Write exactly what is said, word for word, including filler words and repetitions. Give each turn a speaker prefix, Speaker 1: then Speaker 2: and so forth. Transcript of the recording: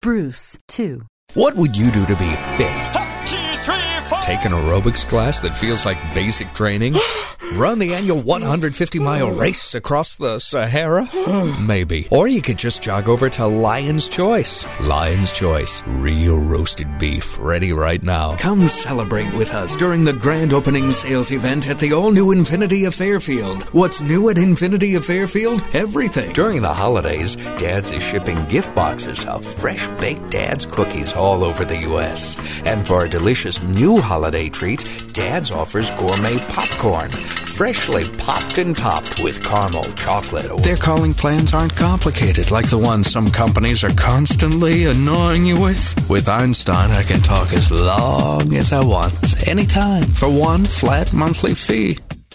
Speaker 1: Bruce, two.
Speaker 2: What would you do to be fit? Take an aerobics class that feels like basic training? Run the annual one hundred fifty mile race across the Sahara? Maybe. Or you could just jog over to Lion's Choice. Lion's Choice. Real roasted beef ready right now. Come celebrate with us during the grand opening sales event at the all-new Infinity of Fairfield. What's new at Infinity of Fairfield? Everything. During the holidays, Dad's is shipping gift boxes of fresh-baked Dad's cookies all over the U S And for a delicious new holiday treat, Dad's offers gourmet popcorn. Freshly popped and topped with caramel, chocolate. Or their calling plans aren't complicated like the ones some companies are constantly annoying you with. With Einstein, I can talk as long as I want, anytime, for one flat monthly fee.